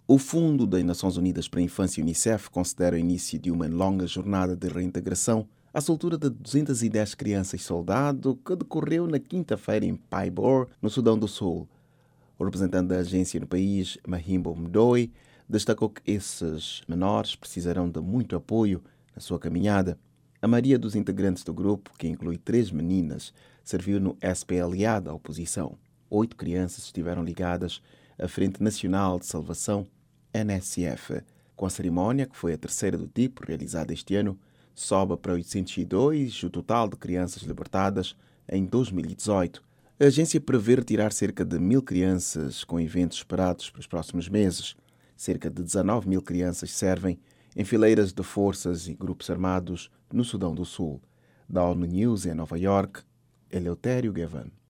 O Fundo das Nações Unidas para a Infância, UNICEF, considera o início de uma longa jornada de reintegração à soltura de 210 crianças-soldado que decorreu na quinta-feira em Paibor, no Sudão do Sul. O representante da agência no país, Mahimbo Mdoe, destacou que esses menores precisarão de muito apoio na sua caminhada. A maioria dos integrantes do grupo, que inclui 3 meninas, serviu no SPLA da oposição. 8 crianças estiveram ligadas à Frente Nacional de Salvação, NSF. Com a cerimónia, que foi a terceira do tipo realizada este ano, sobe para 802 o total de crianças libertadas em 2018. A agência prevê retirar cerca de 1.000 crianças com eventos esperados para os próximos meses. Cerca de 19 mil crianças servem em fileiras de forças e grupos armados no Sudão do Sul. Da ONU News em Nova York, Eleutério Gavan.